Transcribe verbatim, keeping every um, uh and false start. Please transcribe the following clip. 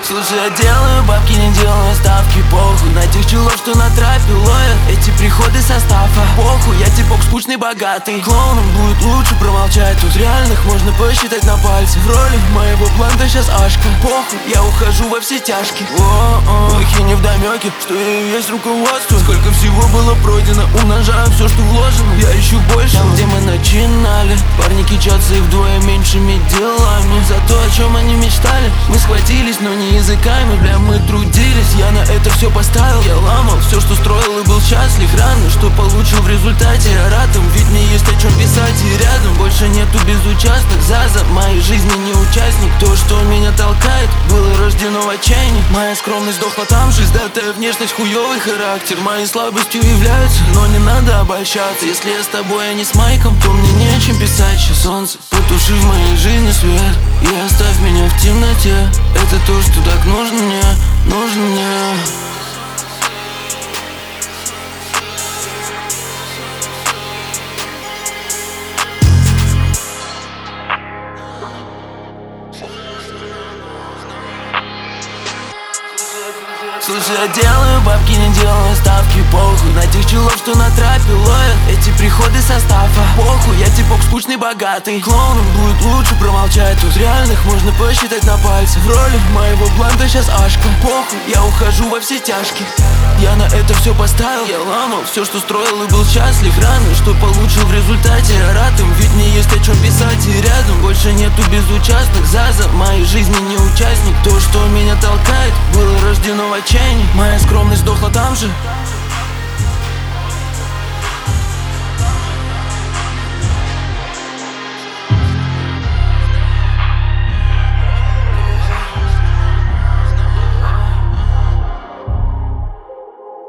Слушай, я делаю бабки, не делаю ставки, похуй на тех челов, что натрапил, ловят эти приходы состава. Похуй, я типок скучный, богатый. Клоуном будет лучше промолчать, тут реальных можно посчитать на пальцы. В роли моего плана сейчас Ашка. Похуй, я ухожу во все тяжкие. О-о, плохи невдомёки, что я и есть руководство. Сколько всего было пройдено, умножаю все, что вложено. Я ищу больше, там, где мы начинали. Парни кичатся и вдвое меньшими делами. За то, о чем они мечтали, мы схватились, но не языками, бля, мы трудились. Я на это все поставил, я ламал все, что строил, и был счастлив. Рано, что получил в результате, я рад им, ведь мне есть о чем писать. И рядом больше нету безучастных. Заза моей жизни не участник. То, что меня толкает, было рождено в отчаянии. Моя скромность сдохла там же, сдатая внешность, хуёвый характер моей слабостью являются, но не надо обольщаться. Если я с тобой, а не с Майком, то мне нечем писать. Сейчас солнце, потуши в моей жизни свет и оставь меня в темноте. Это то, что так нужно мне, нужно мне. Слушай, я делаю бабки, не делаю ставки, похуй на тех челов, что натрапил, ловят эти приходы состава. Похуй, я типок скучный, богатый. Клоуном будет лучше промолчать, тут реальных можно посчитать на пальцы. В роли моего бланта сейчас Ашка. Похуй, я ухожу во все тяжкие. Я на это все поставил, я ламал все, что строил, и был счастлив. Рано, что получил в результате, я рад им, ведь мне есть о чем писать. И рядом больше нету безучастных. Заза моей жизни не участник. То, что меня толкает, было рождено в отчаянии. Моя скромность сдохла там же.